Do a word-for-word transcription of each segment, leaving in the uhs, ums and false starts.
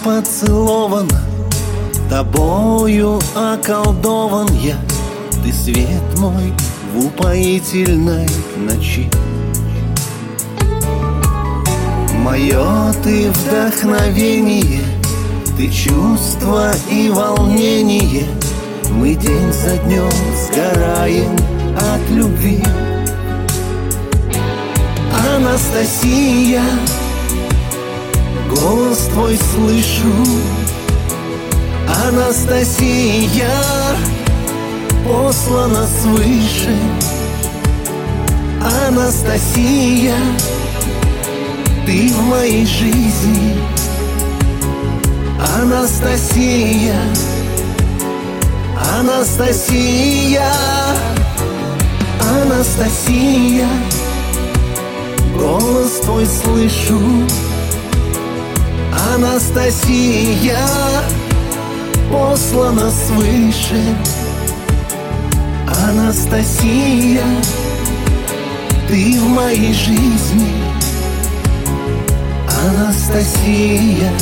поцелована, тобою околдован я. Ты свет мой в упоительной ночи. Мое ты вдохновение, ты чувство и волнение. Мы день за днем сгораем от любви. Анастасия, голос твой слышу. Анастасия, послана свыше. Анастасия, ты в моей жизни. Анастасия, Анастасия, Анастасия, голос твой слышу. Анастасия, послана свыше. Анастасия, ты в моей жизни. Анастасия,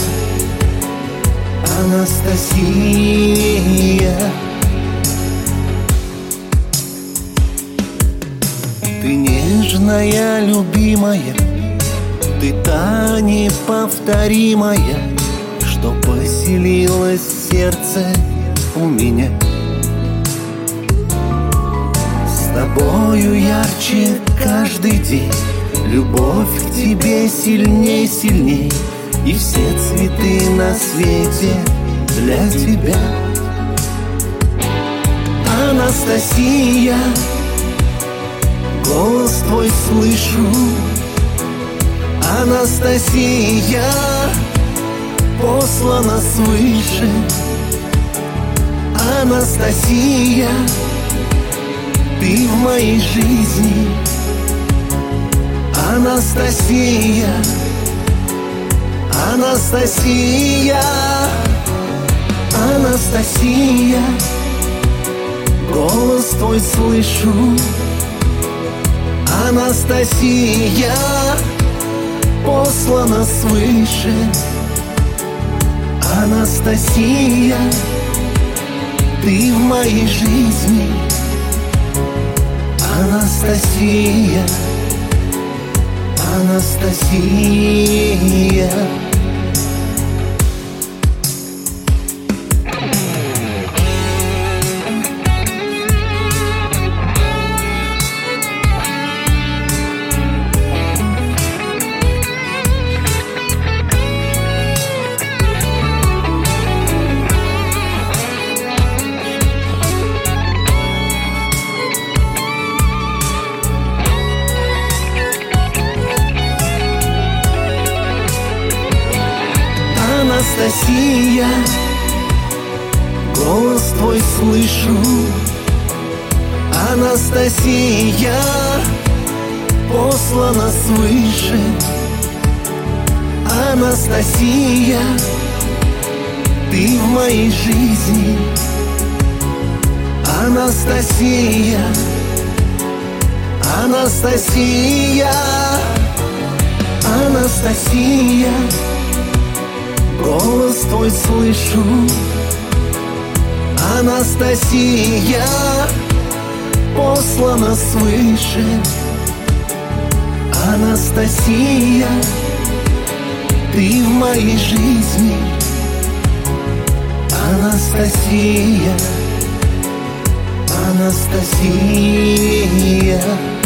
Анастасия. Ты нежная, любимая, ты та неповторимая, что поселилась в сердце у меня. С тобою ярче каждый день, любовь к тебе сильней, сильней. И все цветы на свете для тебя. Анастасия, голос твой слышу. Анастасия, послана свыше. Анастасия, ты в моей жизни. Анастасия, Анастасия, Анастасия, голос твой слышу. Анастасия, послана свыше. Анастасия, ты в моей жизни. Анастасия, Анастасия. Анастасия, голос твой слышу. Анастасия, послана свыше. Анастасия, ты в моей жизни. Анастасия, Анастасия, Анастасия, голос твой слышу. Анастасия, послана свыше. Анастасия, ты в моей жизни. Анастасия, Анастасия.